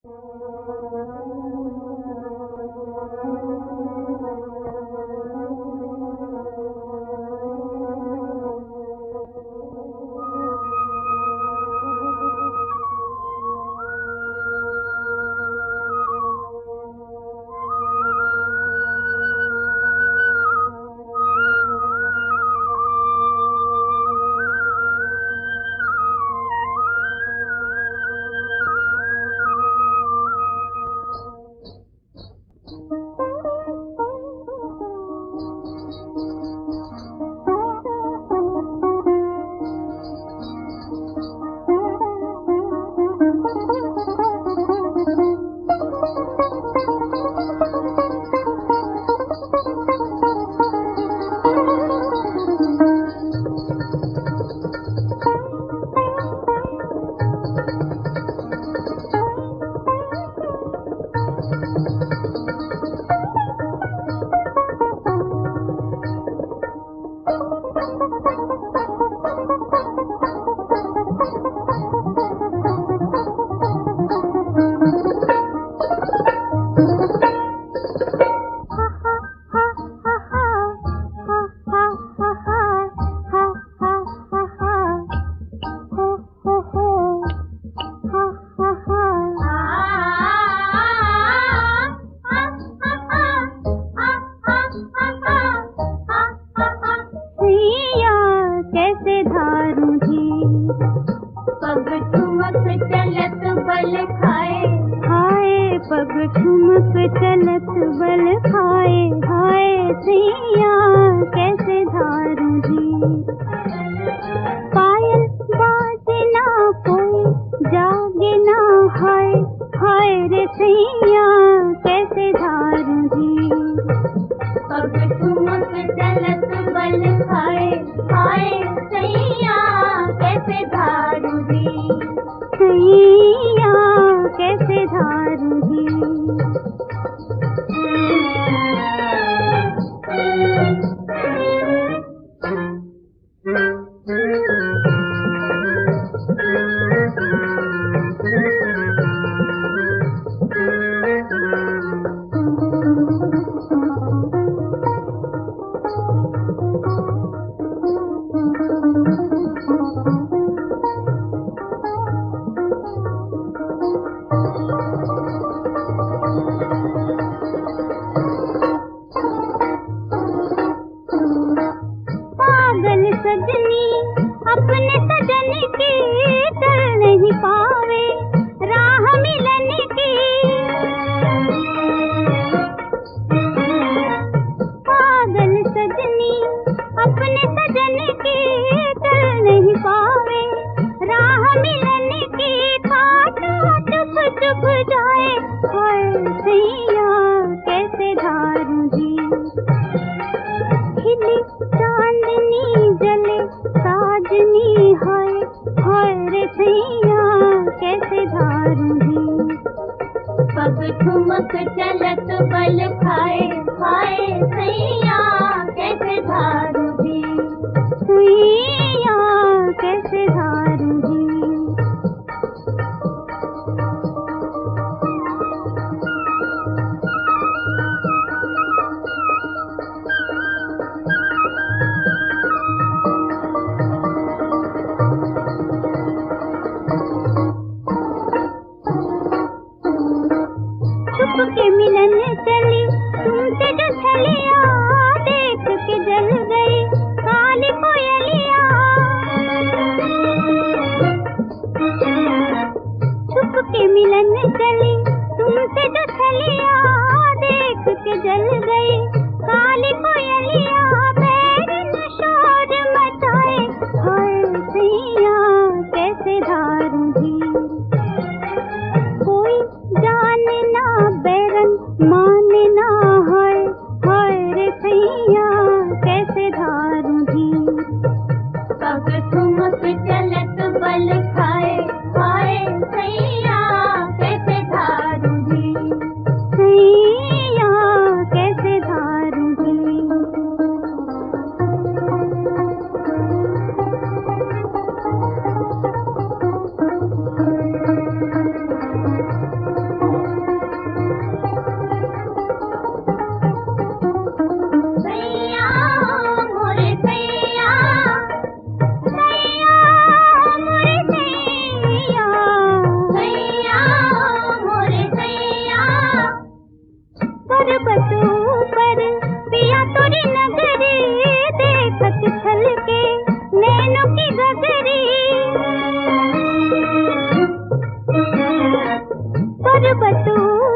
पग ठुमक चलत बल खाए, हाय सैया कैसे धारू जी। पायल बाजे ना कोई जागे ना, हाय हाय रे सैया कैसे धारू जी। पग ठुमक चलत बल खाए, हाय सैया कैसे धारू जी। सैया कैसे धारू जी। सजनी अपने सजन की चल नहीं पावे राह मिलन की। पागल सजनी अपने सजन की चल नहीं पावे राह मिलन की। काटा चुप चुप जाए, हाय सैया कैसे धारू जी। खिली चांदनी जले साजनी, हाय हाय रे सैया कैसे धारू जी। पग ठुमक चलत बल खाए, हाय सैया कैसे धारू जी। सैया कैसे धारू जी। छुप के मिलन चली तुमसे जो छलिया, देख के जल गई काली कोयलिया। छुप के मिलन चली तुमसे जो छलिया, देख के जल गई काली कोयलिया। बैरन शोर मचाए, हाय सैया कैसे धारू जी। कोई जाने ना बैरन माने ना, हाय हाय रे सैया कैसे धारू जी। पग ठुमक चलत बल खाए, हाय सैया कैसे धारू जी। सैया कैसे धारू जी। पर्वत